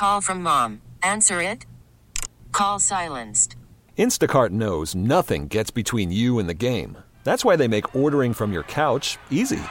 call from mom. Answer it. Call silenced. Instacart knows nothing gets between you and the game. That's why they make ordering from your couch easy.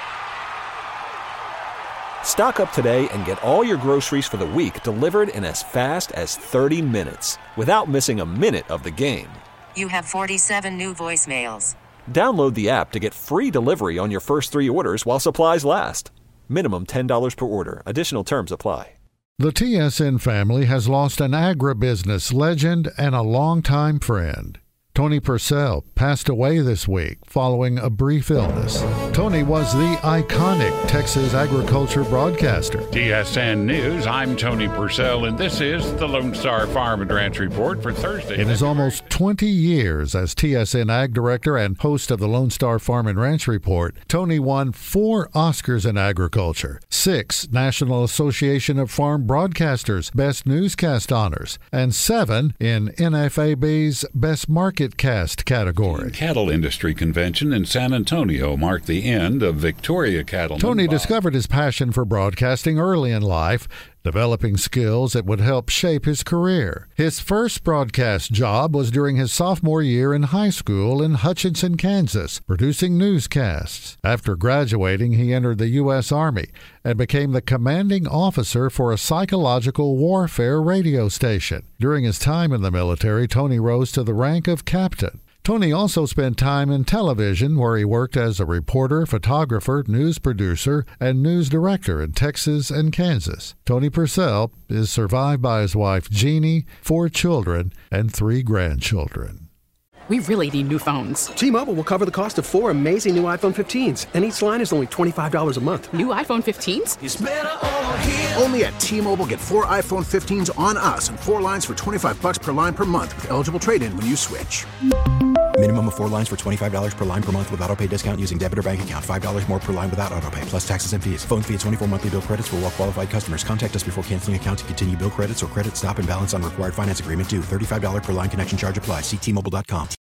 Stock up today and get all your groceries for the week delivered in as fast as 30 minutes without missing a minute of the game. You have 47 new voicemails. Download the app to get free delivery on your first 3 orders while supplies last. Minimum $10 per order. Additional terms apply. The TSN family has lost an agribusiness legend and a longtime friend. Tony Purcell passed away this week following a brief illness. Tony was the iconic Texas agriculture broadcaster. TSN News, I'm Tony Purcell, and this is the Lone Star Farm and Ranch Report for Thursday. In his almost 20 years as TSN Ag Director and host of the Lone Star Farm and Ranch Report, Tony won 4 Oscars in agriculture, 6 National Association of Farm Broadcasters Best Newscast honors, and 7 in NFAB's Best Market Cast category. The Cattle Industry Convention in San Antonio marked the end of Victoria Cattlemen. Tony discovered his passion for broadcasting early in life, developing skills that would help shape his career. His first broadcast job was during his sophomore year in high school in Hutchinson, Kansas, producing newscasts. After graduating, he entered the U.S. Army and became the commanding officer for a psychological warfare radio station. During his time in the military, Tony rose to the rank of captain. Tony also spent time in television, where he worked as a reporter, photographer, news producer, and news director in Texas and Kansas. Tony Purcell is survived by his wife, Jeannie, 4 children, and 3 grandchildren. We really need new phones. T-Mobile will cover the cost of 4 amazing new iPhone 15s, and each line is only $25 a month. New iPhone 15s? It's better over here. Only at T-Mobile, get 4 iPhone 15s on us and 4 lines for $25 per line per month with eligible trade-in when you switch. Minimum of 4 lines for $25 per line per month with autopay discount using debit or bank account. $5 more per line without autopay, plus taxes and fees. Phone fee at 24 monthly bill credits for well-qualified customers. Contact us before canceling account to continue bill credits or credit stop and balance on required finance agreement due. $35 per line connection charge applies. See T-Mobile.com.